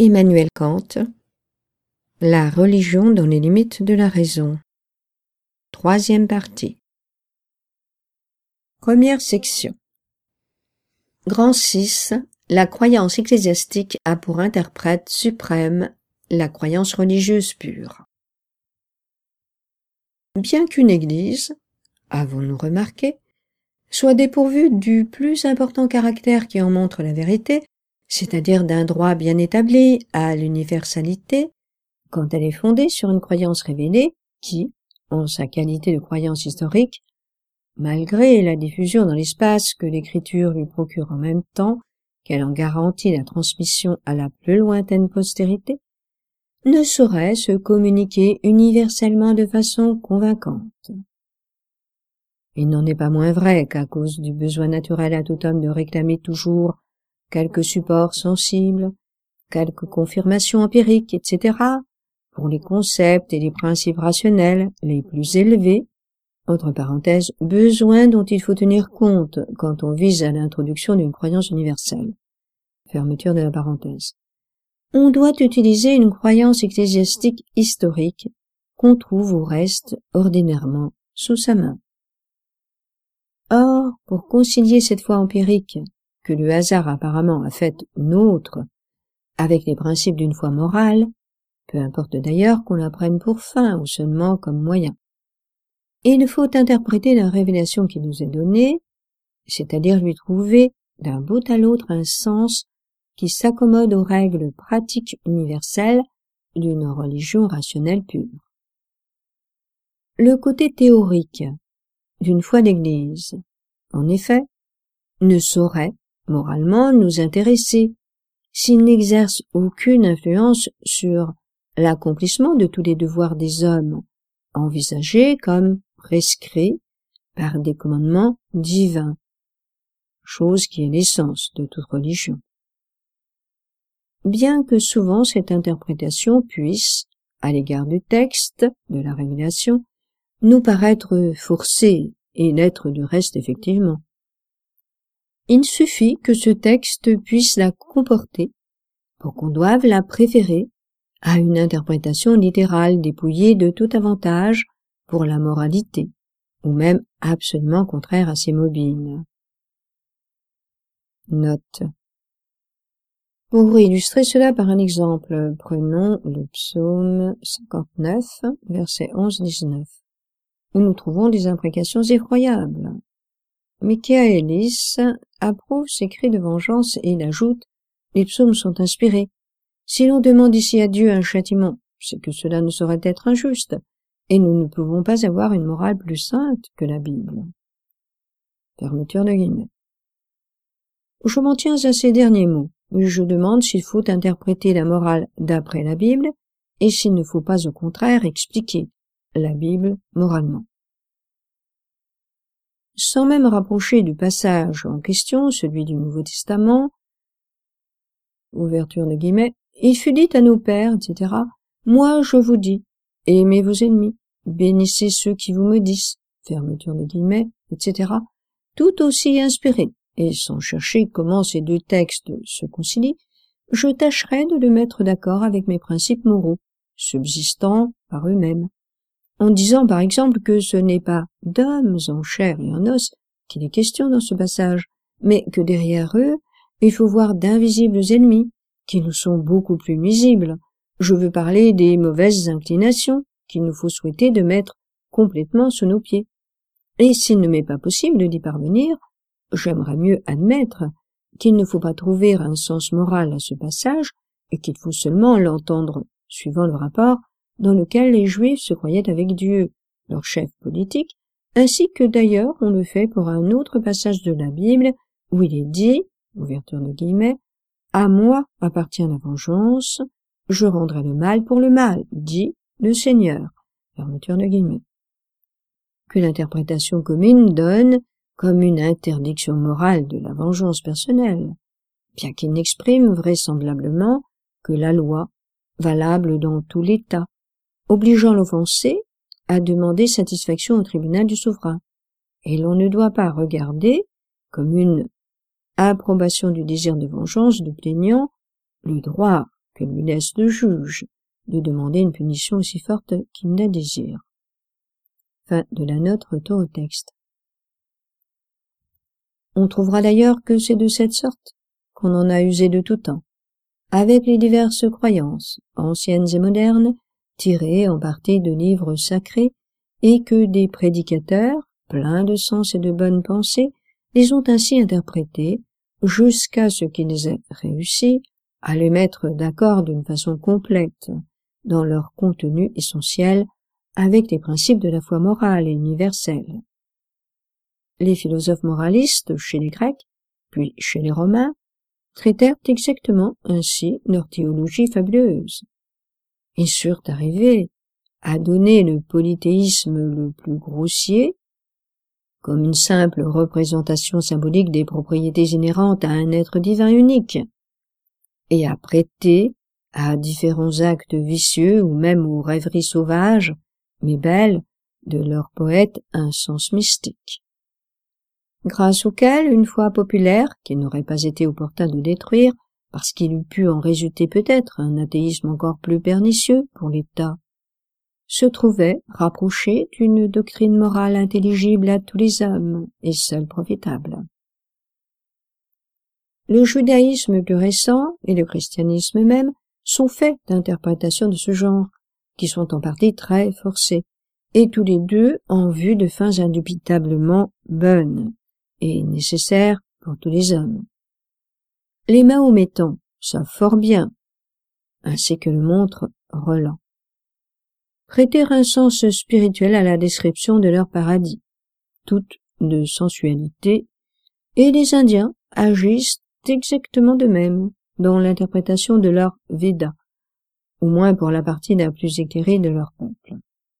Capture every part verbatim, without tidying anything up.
Emmanuel Kant. La religion dans les limites de la raison. Troisième partie. Première section. Grand six. La croyance ecclésiastique a pour interprète suprême la croyance religieuse pure. Bien qu'une église, avons-nous remarqué, soit dépourvue du plus important caractère qui en montre la vérité, c'est-à-dire d'un droit bien établi à l'universalité, quand elle est fondée sur une croyance révélée qui, en sa qualité de croyance historique, malgré la diffusion dans l'espace que l'écriture lui procure en même temps qu'elle en garantit la transmission à la plus lointaine postérité, ne saurait se communiquer universellement de façon convaincante. Il n'en est pas moins vrai qu'à cause du besoin naturel à tout homme de réclamer toujours quelque support sensible, quelque confirmation empirique, et cetera, pour les concepts et les principes rationnels les plus élevés, entre parenthèses, besoin dont il faut tenir compte quand on vise à l'introduction d'une croyance universelle. Fermeture de la parenthèse. On doit utiliser une croyance ecclésiastique historique qu'on trouve au reste ordinairement sous sa main. Or, pour concilier cette foi empirique que le hasard apparemment a faite nôtre avec les principes d'une foi morale, peu importe d'ailleurs qu'on la prenne pour fin ou seulement comme moyen, il faut interpréter la révélation qui nous est donnée, c'est-à-dire lui trouver d'un bout à l'autre un sens qui s'accommode aux règles pratiques universelles d'une religion rationnelle pure. Le côté théorique d'une foi d'Église, en effet, ne saurait, moralement, nous intéresser s'il n'exerce aucune influence sur l'accomplissement de tous les devoirs des hommes, envisagés comme prescrits par des commandements divins, chose qui est l'essence de toute religion. Bien que souvent cette interprétation puisse, à l'égard du texte de la révélation, nous paraître forcée et l'être du reste effectivement. Il suffit que ce texte puisse la comporter pour qu'on doive la préférer à une interprétation littérale dépouillée de tout avantage pour la moralité, ou même absolument contraire à ses mobiles. Note. Pour illustrer cela par un exemple, prenons le psaume cinquante-neuf, versets onze à dix-neuf, où nous trouvons des imprécations effroyables. Michaélis approuve ces cris de vengeance et il ajoute « Les psaumes sont inspirés. Si l'on demande ici à Dieu un châtiment, c'est que cela ne saurait être injuste, et nous ne pouvons pas avoir une morale plus sainte que la Bible. » Fermeture de guillemets. Je m'en tiens à ces derniers mots. Je demande s'il faut interpréter la morale d'après la Bible, et s'il ne faut pas au contraire expliquer la Bible moralement. Sans même rapprocher du passage en question, celui du Nouveau Testament, ouverture de guillemets, il fut dit à nos pères, et cetera, « Moi je vous dis, aimez vos ennemis, bénissez ceux qui vous maudissent, fermeture de guillemets, et cetera, tout aussi inspiré, et sans chercher comment ces deux textes se concilient, je tâcherai de le mettre d'accord avec mes principes moraux, subsistant par eux-mêmes. En disant par exemple que ce n'est pas d'hommes en chair et en os qu'il est question dans ce passage, mais que derrière eux, il faut voir d'invisibles ennemis, qui nous sont beaucoup plus nuisibles. Je veux parler des mauvaises inclinations qu'il nous faut souhaiter de mettre complètement sous nos pieds. Et s'il ne m'est pas possible d'y parvenir, j'aimerais mieux admettre qu'il ne faut pas trouver un sens moral à ce passage et qu'il faut seulement l'entendre suivant le rapport dans lequel les Juifs se croyaient avec Dieu, leur chef politique, ainsi que d'ailleurs on le fait pour un autre passage de la Bible où il est dit, ouverture de guillemets, « À moi appartient la vengeance, je rendrai le mal pour le mal, dit le Seigneur », fermeture de guillemets. Que l'interprétation commune donne comme une interdiction morale de la vengeance personnelle, bien qu'il n'exprime vraisemblablement que la loi, valable dans tout l'État, obligeant l'offensé à demander satisfaction au tribunal du souverain. Et l'on ne doit pas regarder comme une approbation du désir de vengeance du plaignant le droit que lui laisse le juge de demander une punition aussi forte qu'il la désire. Fin de la note, retour au texte. On trouvera d'ailleurs que c'est de cette sorte qu'on en a usé de tout temps, avec les diverses croyances, anciennes et modernes, tirées en partie de livres sacrés, et que des prédicateurs, pleins de sens et de bonnes pensées, les ont ainsi interprétées, jusqu'à ce qu'ils aient réussi à les mettre d'accord d'une façon complète dans leur contenu essentiel avec les principes de la foi morale et universelle. Les philosophes moralistes chez les Grecs, puis chez les Romains, traitèrent exactement ainsi leur théologie fabuleuse. Ils surent arriver à donner le polythéisme le plus grossier, comme une simple représentation symbolique des propriétés inhérentes à un être divin unique, et à prêter à différents actes vicieux ou même aux rêveries sauvages, mais belles, de leurs poètes un sens mystique, grâce auquel, une foi populaire, qu'il n'aurait pas été opportun de détruire, parce qu'il eût pu en résulter peut-être un athéisme encore plus pernicieux pour l'État, se trouvait rapproché d'une doctrine morale intelligible à tous les hommes et seule profitable. Le judaïsme plus récent et le christianisme même sont faits d'interprétations de ce genre, qui sont en partie très forcées, et tous les deux en vue de fins indubitablement bonnes et nécessaires pour tous les hommes. Les Mahométans savent fort bien, ainsi que le montre Roland, prêter un sens spirituel à la description de leur paradis, toute de sensualité, et les Indiens agissent exactement de même dans l'interprétation de leur Veda, au moins pour la partie la plus éclairée de leur peuple.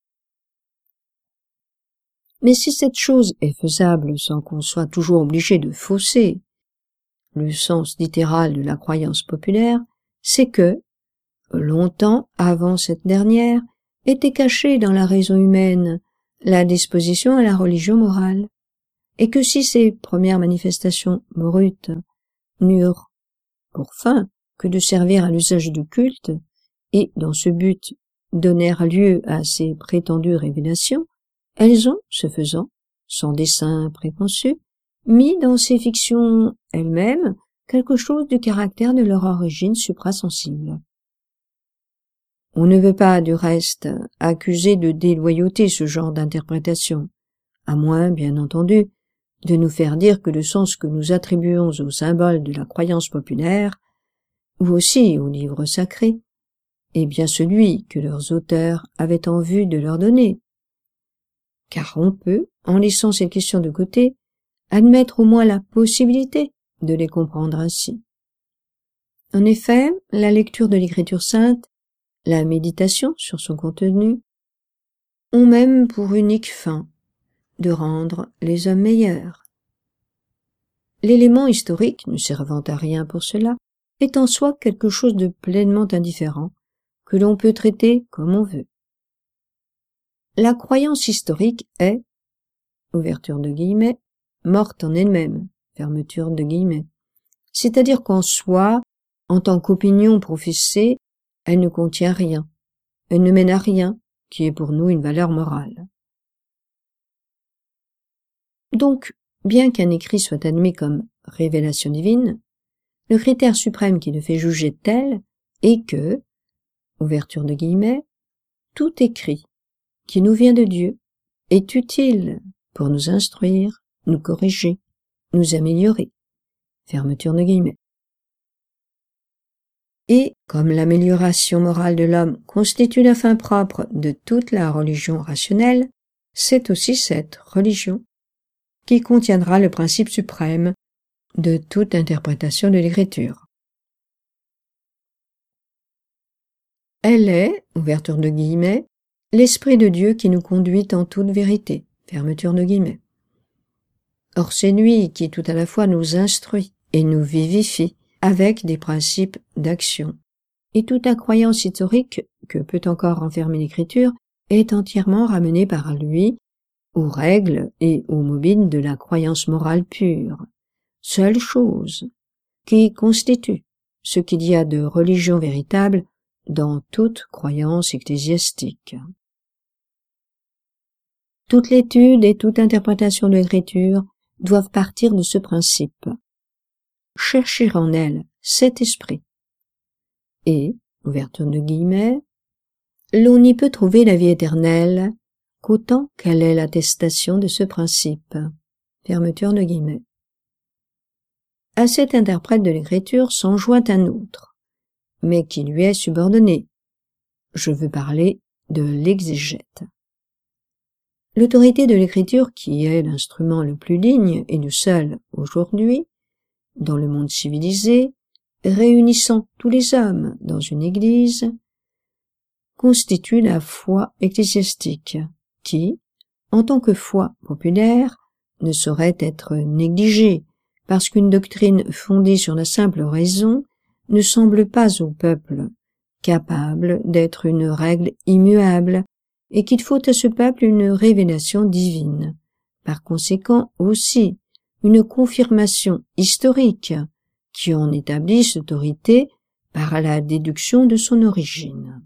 Mais si cette chose est faisable sans qu'on soit toujours obligé de fausser le sens littéral de la croyance populaire, c'est que, longtemps avant cette dernière, était cachée dans la raison humaine la disposition à la religion morale, et que si ces premières manifestations brutes n'eurent pour fin que de servir à l'usage du culte, et dans ce but donnèrent lieu à ces prétendues révélations, elles ont, ce faisant, sans dessein préconçu, mis dans ces fictions elles-mêmes quelque chose du caractère de leur origine suprasensible. On ne veut pas, du reste, accuser de déloyauté ce genre d'interprétation, à moins, bien entendu, de nous faire dire que le sens que nous attribuons aux symboles de la croyance populaire, ou aussi aux livres sacrés, est bien celui que leurs auteurs avaient en vue de leur donner. Car on peut, en laissant ces questions de côté, admettre au moins la possibilité de les comprendre ainsi. En effet, la lecture de l'Écriture sainte, la méditation sur son contenu, ont même pour unique fin de rendre les hommes meilleurs. L'élément historique, ne servant à rien pour cela, est en soi quelque chose de pleinement indifférent, que l'on peut traiter comme on veut. La croyance historique est, ouverture de guillemets, morte en elle-même, fermeture de guillemets, c'est-à-dire qu'en soi, en tant qu'opinion professée, elle ne contient rien, elle ne mène à rien qui est pour nous une valeur morale. Donc, bien qu'un écrit soit admis comme révélation divine, le critère suprême qui le fait juger tel est que, ouverture de guillemets, tout écrit qui nous vient de Dieu est utile pour nous instruire, nous corriger, nous améliorer, fermeture de guillemets. Et, comme l'amélioration morale de l'homme constitue la fin propre de toute la religion rationnelle, c'est aussi cette religion qui contiendra le principe suprême de toute interprétation de l'Écriture. Elle est, ouverture de guillemets, l'Esprit de Dieu qui nous conduit en toute vérité, fermeture de guillemets. Or c'est lui qui tout à la fois nous instruit et nous vivifie avec des principes d'action. Et toute la croyance historique que peut encore renfermer l'Écriture est entièrement ramenée par lui aux règles et aux mobiles de la croyance morale pure, seule chose qui constitue ce qu'il y a de religion véritable dans toute croyance ecclésiastique. Toute l'étude et toute interprétation de l'écriture doivent partir de ce principe. Chercher en elle cet esprit. Et, ouverture de guillemets, l'on n'y peut trouver la vie éternelle qu'autant qu'elle est l'attestation de ce principe. Fermeture de guillemets. À cet interprète de l'écriture s'en joint un autre, mais qui lui est subordonné. Je veux parler de l'exégète. L'autorité de l'écriture, qui est l'instrument le plus digne et le seul aujourd'hui, dans le monde civilisé, réunissant tous les hommes dans une église, constitue la foi ecclésiastique, qui, en tant que foi populaire, ne saurait être négligée, parce qu'une doctrine fondée sur la simple raison ne semble pas au peuple capable d'être une règle immuable, et qu'il faut à ce peuple une révélation divine, par conséquent aussi une confirmation historique qui en établisse l'autorité par la déduction de son origine.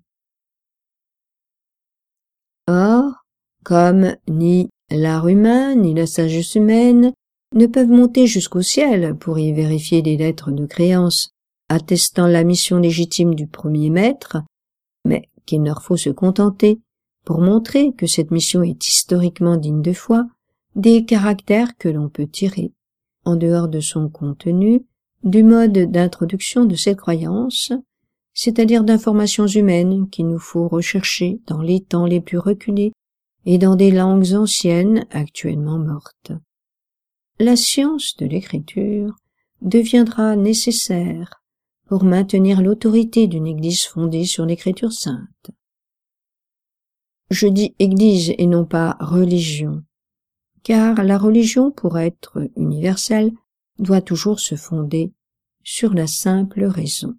Or, comme ni l'art humain ni la sagesse humaine ne peuvent monter jusqu'au ciel pour y vérifier les lettres de créance attestant la mission légitime du premier maître, mais qu'il leur faut se contenter, pour montrer que cette mission est historiquement digne de foi, des caractères que l'on peut tirer, en dehors de son contenu, du mode d'introduction de cette croyance, c'est-à-dire d'informations humaines qu'il nous faut rechercher dans les temps les plus reculés et dans des langues anciennes actuellement mortes. La science de l'écriture deviendra nécessaire pour maintenir l'autorité d'une Église fondée sur l'écriture sainte. Je dis Église et non pas religion, car la religion, pour être universelle, doit toujours se fonder sur la simple raison.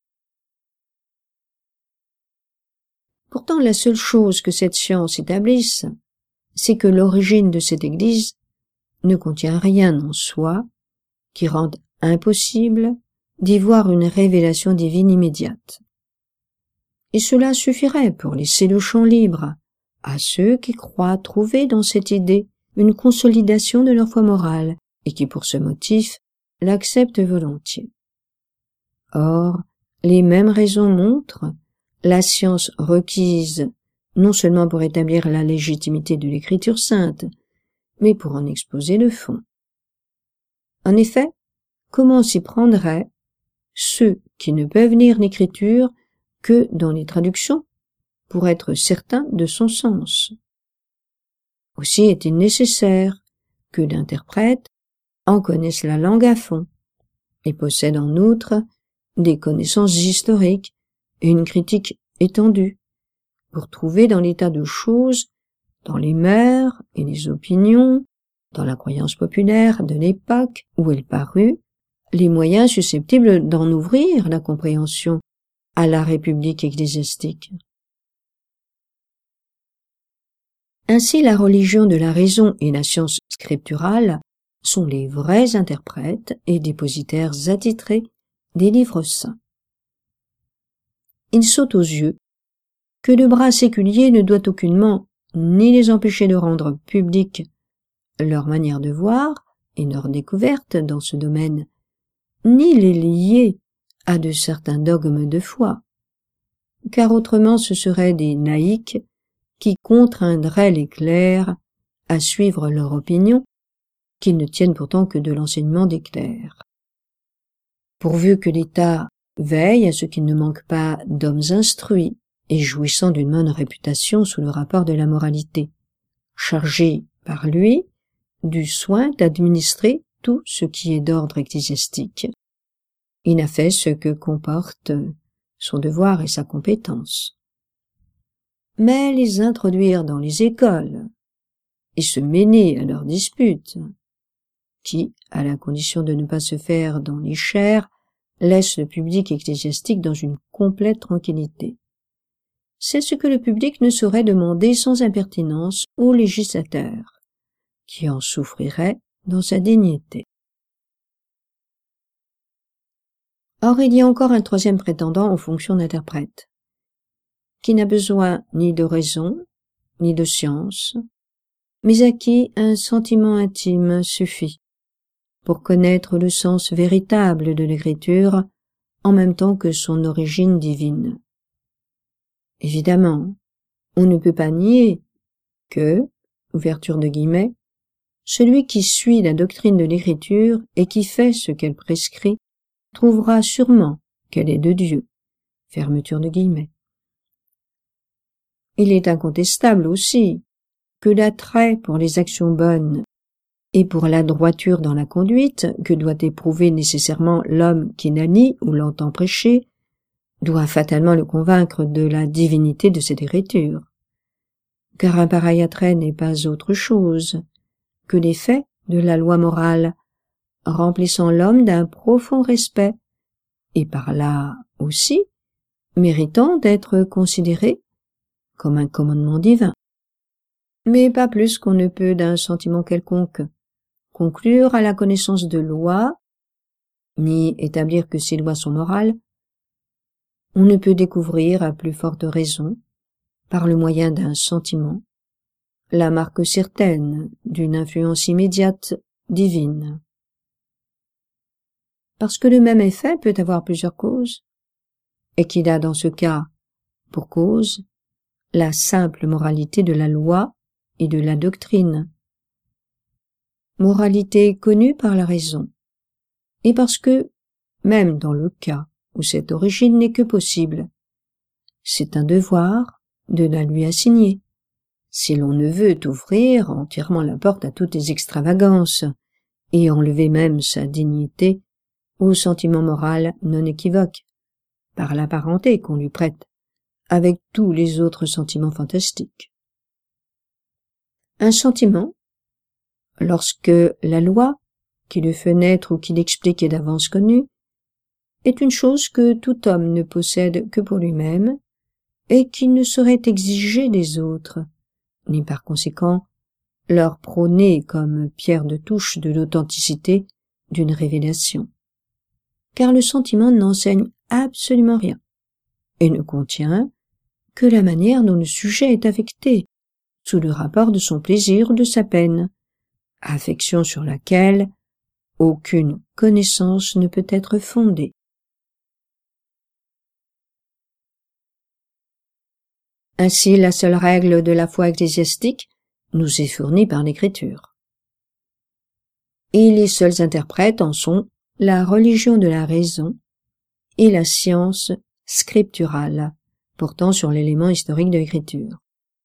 Pourtant, la seule chose que cette science établisse, c'est que l'origine de cette Église ne contient rien en soi qui rende impossible d'y voir une révélation divine immédiate. Et cela suffirait pour laisser le champ libre à ceux qui croient trouver dans cette idée une consolidation de leur foi morale et qui, pour ce motif, l'acceptent volontiers. Or, les mêmes raisons montrent la science requise non seulement pour établir la légitimité de l'écriture sainte, mais pour en exposer le fond. En effet, comment s'y prendraient ceux qui ne peuvent lire l'écriture que dans les traductions pour être certains de son sens? Aussi est-il nécessaire que l'interprète en connaisse la langue à fond et possède en outre des connaissances historiques et une critique étendue pour trouver dans l'état de choses, dans les mœurs et les opinions, dans la croyance populaire de l'époque où elle parut, les moyens susceptibles d'en ouvrir la compréhension à la République ecclésiastique. Ainsi, la religion de la raison et la science scripturale sont les vrais interprètes et dépositaires attitrés des livres saints. Il saute aux yeux que le bras séculier ne doit aucunement ni les empêcher de rendre publique leur manière de voir et leur découverte dans ce domaine, ni les lier à de certains dogmes de foi, car autrement ce seraient des laïcs qui contraindraient les clercs à suivre leur opinion, qu'ils ne tiennent pourtant que de l'enseignement des clercs. Pourvu que l'État veille à ce qu'il ne manque pas d'hommes instruits et jouissant d'une bonne réputation sous le rapport de la moralité, chargés par lui du soin d'administrer tout ce qui est d'ordre ecclésiastique. Il a fait ce que comporte son devoir et sa compétence. Mais les introduire dans les écoles et se mêler à leurs disputes, qui, à la condition de ne pas se faire dans les chairs, laisse le public ecclésiastique dans une complète tranquillité. C'est ce que le public ne saurait demander sans impertinence au législateur, qui en souffrirait dans sa dignité. Or, il y a encore un troisième prétendant aux fonctions d'interprète, qui n'a besoin ni de raison, ni de science, mais à qui un sentiment intime suffit pour connaître le sens véritable de l'écriture en même temps que son origine divine. Évidemment, on ne peut pas nier que, ouverture de guillemets, celui qui suit la doctrine de l'écriture et qui fait ce qu'elle prescrit trouvera sûrement qu'elle est de Dieu, fermeture de guillemets. Il est incontestable aussi que l'attrait pour les actions bonnes et pour la droiture dans la conduite que doit éprouver nécessairement l'homme qui n'a ni ou l'entend prêcher doit fatalement le convaincre de la divinité de cette écriture, car un pareil attrait n'est pas autre chose que l'effet de la loi morale, remplissant l'homme d'un profond respect, et par là aussi méritant d'être considéré comme un commandement divin. Mais pas plus qu'on ne peut d'un sentiment quelconque conclure à la connaissance de lois, ni établir que ces lois sont morales. On ne peut découvrir à plus forte raison, par le moyen d'un sentiment, la marque certaine d'une influence immédiate divine. Parce que le même effet peut avoir plusieurs causes, et qu'il a dans ce cas pour cause la simple moralité de la loi et de la doctrine. Moralité connue par la raison, et parce que, même dans le cas où cette origine n'est que possible, c'est un devoir de la lui assigner, si l'on ne veut ouvrir entièrement la porte à toutes les extravagances, et enlever même sa dignité au sentiment moral non équivoque, par la parenté qu'on lui prête, avec tous les autres sentiments fantastiques. Un sentiment, lorsque la loi, qui le fait naître ou qui l'explique est d'avance connue, est une chose que tout homme ne possède que pour lui-même, et qui ne saurait exiger des autres, ni par conséquent leur prôner comme pierre de touche de l'authenticité d'une révélation. Car le sentiment n'enseigne absolument rien, et ne contient que la manière dont le sujet est affecté, sous le rapport de son plaisir ou de sa peine, affection sur laquelle aucune connaissance ne peut être fondée. Ainsi, la seule règle de la foi ecclésiastique nous est fournie par l'Écriture. Et les seuls interprètes en sont la religion de la raison et la science scripturale, portant sur l'élément historique de l'Écriture.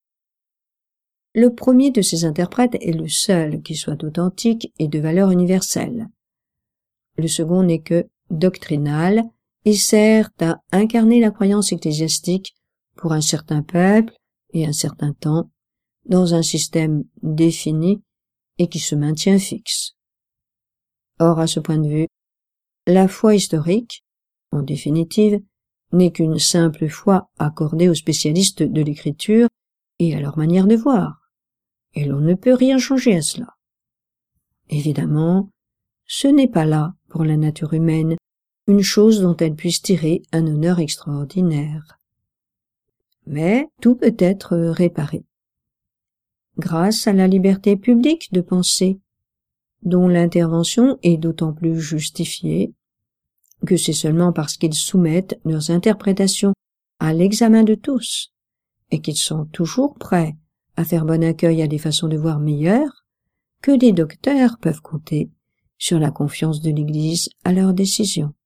Le premier de ces interprètes est le seul qui soit authentique et de valeur universelle. Le second n'est que doctrinal et sert à incarner la croyance ecclésiastique pour un certain peuple et un certain temps, dans un système défini et qui se maintient fixe. Or, à ce point de vue, la foi historique, en définitive, n'est qu'une simple foi accordée aux spécialistes de l'écriture et à leur manière de voir, et l'on ne peut rien changer à cela. Évidemment, ce n'est pas là, pour la nature humaine, une chose dont elle puisse tirer un honneur extraordinaire. Mais tout peut être réparé, grâce à la liberté publique de penser, dont l'intervention est d'autant plus justifiée que c'est seulement parce qu'ils soumettent leurs interprétations à l'examen de tous, et qu'ils sont toujours prêts à faire bon accueil à des façons de voir meilleures, que les docteurs peuvent compter sur la confiance de l'Église à leurs décisions.